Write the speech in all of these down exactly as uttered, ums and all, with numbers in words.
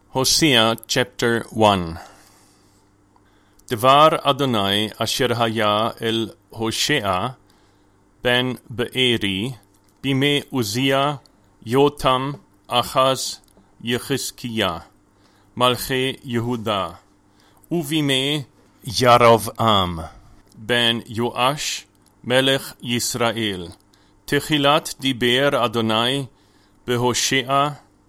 Hosea chapter one. דבר אדוני אשר היה אל הושע בן בארי בימי עוזיה, יותם, אחז, יחזקיה, מלכי יהודה, ובימי ירבעם בן יואש, מלך ישראל. תחילת דיבר אדוני בהושע,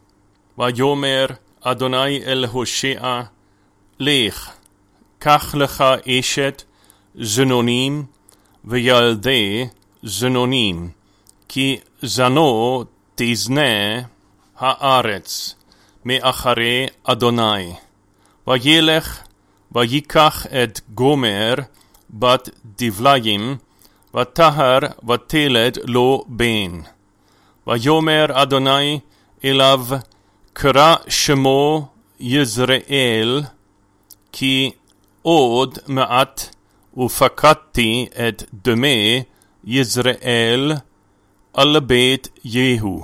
ויאמר אדוני אל הושע, לך, קח לך אשת זנונים וילדי זנונים, כי זנו תזנה הארץ מאחרי אדוני. וילך ויקח את גומר בת דבליים, וטהר ותלד לו בן. ויאמר אדוני אליו, קרא שמו יזרעאל, כי עוד מעט ופקדתי את דמי יזרעאל על בית יהוא,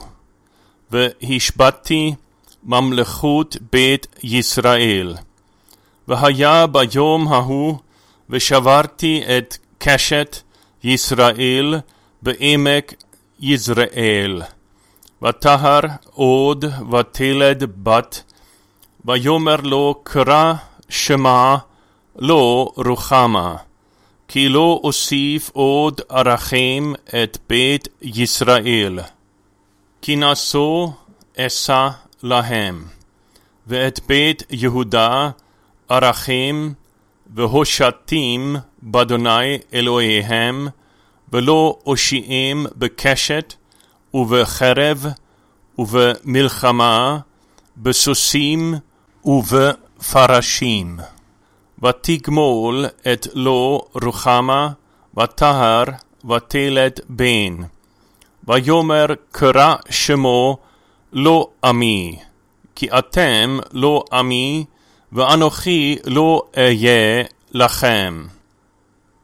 והשבתתי ממלכות בית ישראל. והיה ביום ההוא, ושברתי את קשת ישראל בעמק יזרעאל. וטהר עוד ותלד בת, ויאמר לו, קרא שמה לא רוחמה, כי לא אוסיף עוד ארחם את בית ישראל, כי נשוא אשא להם, ואת בית יהודה ארחם והושעתים באדוני אלוהיהם, ולא אושיעם בקשת ובחרב ובמלחמה, בסוסים ובפרשים. ותגמול את לא רוחמה, וטהר ותלד בן. ויאמר, קרא שמו לא עמי, כי אתם לא עמי, ואנוכי לא אהיה לכם.